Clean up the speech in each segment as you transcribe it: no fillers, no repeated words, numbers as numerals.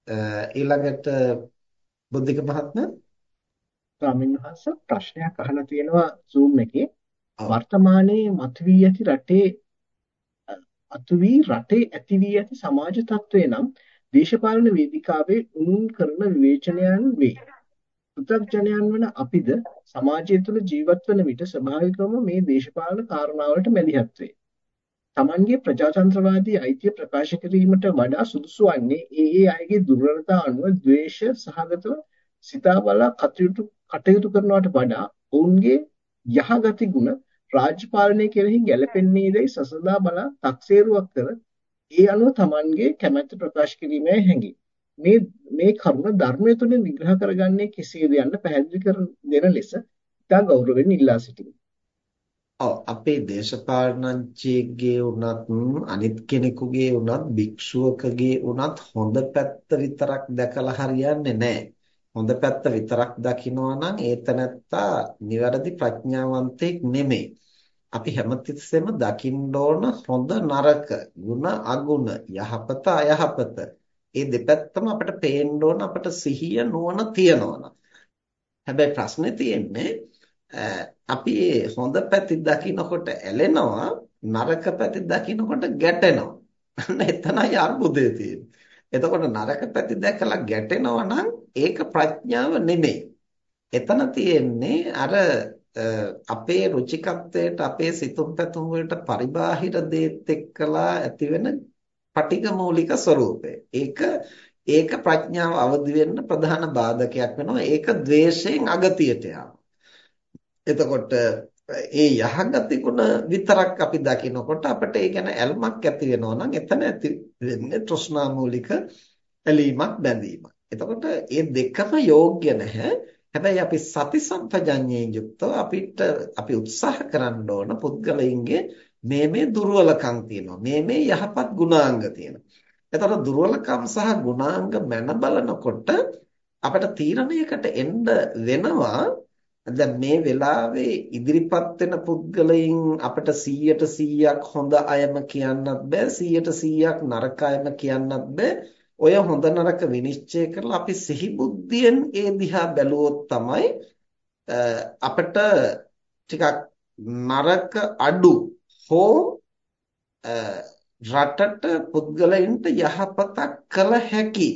ඊළඟට බුද්ධික මහත්මයා. ස්වාමීන් වහන්සේ ප්‍රශ්නයක් අහලා තියෙනවා Zoom එකේ ඔව්. වර්තමානයේ මතුවී ඇති රටේ ඇති වී ඇති සමාජ තත්ත්වය නම් දේශපාලන වේදිකාවේ උණුන් කරන විවේචනයන් වේ. පෘථග්ජනයන් වන අපිද සමාජය තුළ ජීවත් වන විට ස්වභාවිකවම මේ දේශපාලන කාරණාවලට මැදිහත් වේ. තමන්ගේ ප්‍රජාතන්ත්‍රවාදී අයිතිය ප්‍රකාශ කිරීමට වඩා සුදුසු වන්නේ ඒ අයගේ දුර්වලතා අනුව ද්වේෂ සහගතව සිතා බලා කටයුතු කරනවට වඩා ඔවුන්ගේ යහගති ගුණ රාජ්‍ය පාලනය කෙරෙහි ගැලපෙන්නේදැයි සසඳා බලා තක්සේරුවක් කර ඒ අනුව තමන්ගේ කැමැත්ත ප්‍රකාශ කිරීමේ හැඟේ. මේ මේ කරුණ ධර්මය තුළින් විග්‍රහ කරගන්නේ කෙසේද යන්න පැහැදිලි කර දෙන ලෙස ඉතා ගෞරවයෙන් ඉල්ලා සිටිමි. ඔව්, අපේ දේශපාලනඥයෙක්ගේ වුණත් අනිත් කෙනෙකුගේ වුණත් භික්ෂුවකගේ වුණත් හොඳ පැත්ත විතරක් දැකලා හරියන්නේ නැහැ. හොඳ පැත්ත විතරක් දකිනවා නම් ඒ තැනත්තා නිවැරදි ප්‍රඥාවන්තයෙක් නෙමෙයි. අපි හැමතිස්සෙම දකින්න ඕන හොඳ නරක, ಗುಣ අගුණ, යහපත අයහපත. මේ දෙපැත්තම අපිට පේන්න ඕන, අපිට සිහිය නුවණ තියනවා. හැබැයි ප්‍රශ්නේ තියෙන්නේ අපි මේ හොඳ පැති දකින්නකොට ඇලෙනවා, නරක පැති දකින්නකොට ගැටෙනවා. අන්න එතනයි අර්බුදය තියෙන්නේ. එතකොට නරක පැති දැකලා ගැටෙනවා නම් ඒක ප්‍රඥාව නෙමෙයි. එතන තියෙන්නේ අර අපේ රුචිකත්වයට, අපේ සිතුම් පැතුම් වලට පරිබාහිර දේත් එක්කලා ඇතිවෙන පටිඝ මූලික ස්වરૂපය. ඒක ප්‍රඥාව අවදි වෙන්න ප්‍රධාන බාධකයක් වෙනවා. ඒක ද්වේෂයෙන් අගතියට යනවා. එතකොට ඒ යහගති ගුණ විතරක් අපි දකිනකොට අපිට ඒ ගැන ඇල්මක් ඇති වෙනවා නම් එතන ඇති වෙන්නේ තෘෂ්ණා මූලික ඇලීමක් බැඳීමක්. එතකොට මේ දෙකම යෝග්‍ය නැහැ. හැබැයි අපි සති සම්පජඤ්ඤයෙන් යුක්තව අපි උත්සාහ කරන්න ඕන පුද්ගලයින්ගේ මේ දුර්වලකම් තියෙනවා. මේ යහපත් ගුණාංග තියෙනවා. එතකොට දුර්වලකම් සහ ගුණාංග මැන බලනකොට අපිට තීරණයකට එන්න වෙනවා. දැන් මේ වෙලාවේ ඉදිරිපත් වෙන පුද්ගලයන් අපිට 100% හොඳ අයම කියන්නත් බෑ 100% නරක අයම කියන්නත් බෑ. ඔය හොඳ නරක විනිශ්චය කරලා අපි සිහි බුද්ධියෙන් ඒ දිහා බැලුවොත් තමයි අපිට ටිකක් නරක අඩු හෝ අ, රටට පුද්ගලයන්ට යහපතක් කළ හැකි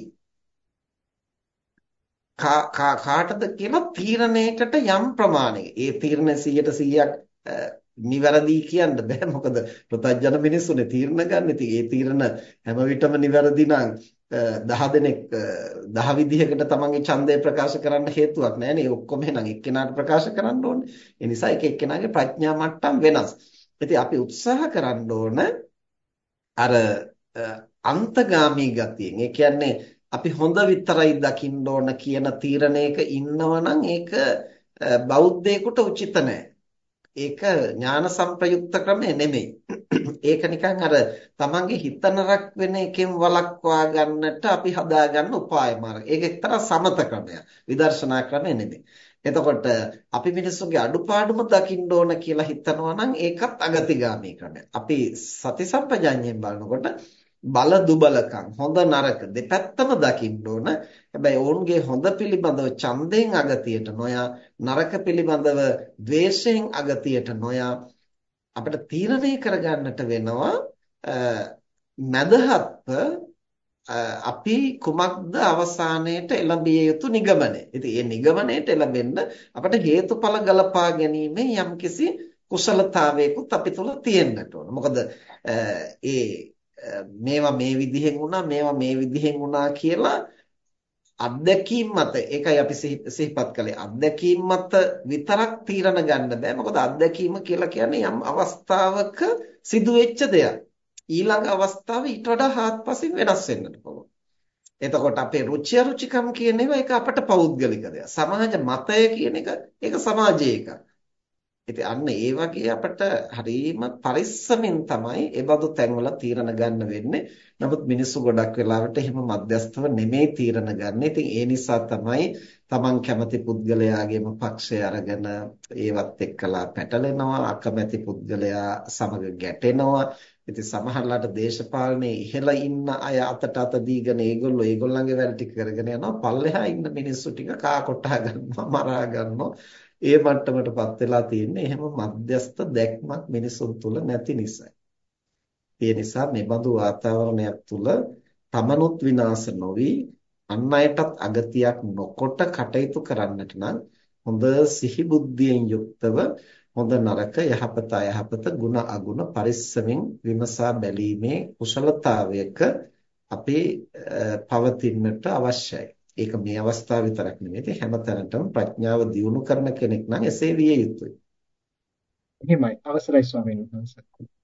කාටද කියලා තීරණයකට යම් ප්‍රමාණයක ඒ තීරණ 100%ක් නිවැරදි කියන්න බෑ. මොකද ප්‍රත්‍යජන මිනිස්සුනේ තීරණ ගන්න. ඉතින් ඒ තීරණ හැම විටම නිවැරදි නම් 10 දෙනෙක් 10 විදිහකට තමන්ගේ ඡන්දය ප්‍රකාශ කරන්න හේතුවක් නැහැ නේ. ඔක්කොම එහෙනම් එක්කෙනාට ප්‍රකාශ කරන්න ඕනේ. ඒ නිසා එක එක්කෙනාගේ ප්‍රඥා මට්ටම් වෙනස්. ඉතින් අපි උත්සාහ කරන්න ඕන අර අන්තගාමී ගතියෙන්. ඒ කියන්නේ අපි හොඳ විතරයි දකින්න ඕන කියන තීරණයක ඉන්නවනම් ඒක බෞද්ධයෙකුට උචිත නැහැ. ඒක ඥාන සංප්‍රයුක්ත ක්‍රමය නෙමෙයි. ඒක නිකන් අර තමන්ගේ හිත නරක වෙන එකෙන් වළක්වා ගන්නට අපි හදාගන්න උපාය මාර්ග. ඒක එක්තරා සමත ක්‍රමයක්. විදර්ශනා ක්‍රමය නෙමෙයි. එතකොට අපි මිනිස්සුගේ අඩුපාඩුම දකින්න ඕන කියලා හිතනවා නම් ඒකත් අගතිගාමී ක්‍රමයක්. අපි සති සම්පජාඤ්ඤයෙන් බලනකොට බල දුබලකම් හොඳ නරක දෙපැත්තම දකින්න ඕන. හැබැයි ඔවුන්ගේ හොඳ පිළිබඳව ඡන්දයෙන් අගතියට නොයා නරක පිළිබඳව ද්වේෂයෙන් අගතියට නොයා අපිට තීරණය කරගන්නට වෙනවා මදහත්ව අපි කුමක්ද අවසානයේට එළඹිය යුතු නිගමනය. ඉතින් මේ නිගමනයට එළඹෙන්න අපිට හේතුඵල ගලපා ගැනීමෙන් යම්කිසි කුසලතාවයකුත් අපි තුල තියෙන්නට ඕන. මොකද මේවා මේ විදිහෙන් වුණා මේවා මේ විදිහෙන් වුණා කියලා අත්දැකීම් මත ඒකයි අපි සිහිපත් කළේ අත්දැකීම් මත විතරක් තීරණ ගන්න බෑ. මොකද අත්දැකීම කියලා කියන්නේ යම් අවස්ථාවක සිදුවෙච්ච දෙයක්. ඊළඟ අවස්ථාව ඊට වඩා හාත්පසින් වෙනස් වෙන්නට පුළුවන්. එතකොට අපේ රුචි අරුචිකම් කියන ඒවා ඒක අපට පෞද්ගලික දෙයක්. සමාජ මතය කියන එක ඒක සමාජයේ එකක්. ඉතින් අන්න ඒ වගේ අපිට හරීම පරිස්සමින් තමයි ඒ බඳු තැන්වල තීරණ ගන්න වෙන්නේ. නමුත් මිනිස්සු ගොඩක් වෙලාවට එහෙම මධ්‍යස්ථව නෙමෙයි තීරණ ගන්න. ඉතින් ඒ නිසා තමයි Taman කැමති පුද්ගලයාගේම පක්ෂය අරගෙන ඒවත් එක්කලා පැටලෙනවා. අකමැති පුද්ගලයා සමග ගැටෙනවා. ඉතින් සමහරලාට දේශපාලනයේ ඉහළ ඉන්න අය අතට අත දීගෙන ඒගොල්ලන්ගේ වැඩ ටික කරගෙන යනවා. පල්ලෙහා ඉන්න මිනිස්සු ටික කා කොටා ගන්නවා, මරා ගන්නවා. ඒ මට්ටමටපත් වෙලා තියෙන්නේ. එහෙම මධ්‍යස්ථ දැක්මක් මිනිසුන් තුල නැති නිසා. ඒ නිසා මේ බඳු වාතාවරණයක් තුල තමනුත් විනාශ නොවි අන් අයටත් අගතියක් නොකොට කටයුතු කරන්නට නම් හොඳ සිහි බුද්ධියෙන් යුක්තව හොඳ නරක යහපත අයහපත ගුණ අගුණ පරිස්සමින් විමසා බැලීමේ කුසලතාවයක අපේ පවතින්නට අවශ්‍යයි. ඒක මේ අවස්ථාව විතරක් නෙමෙයි හැමතැනටම ප්‍රඥාව දියුණු කරන කෙනෙක් නම් එසේ විය යුතුයි. එහෙමයි. අවසරයි ස්වාමීන් වහන්සේ.